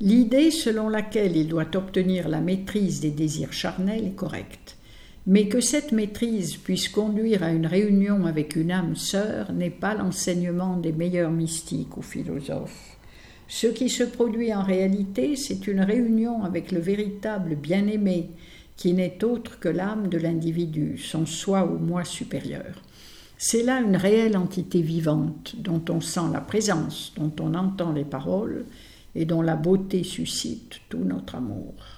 L'idée selon laquelle il doit obtenir la maîtrise des désirs charnels est correcte. Mais que cette maîtrise puisse conduire à une réunion avec une âme sœur n'est pas l'enseignement des meilleurs mystiques ou philosophes. Ce qui se produit en réalité, c'est une réunion avec le véritable bien-aimé, qui n'est autre que l'âme de l'individu, son soi ou moi supérieur. C'est là une réelle entité vivante, dont on sent la présence, dont on entend les paroles, et dont la beauté suscite tout notre amour.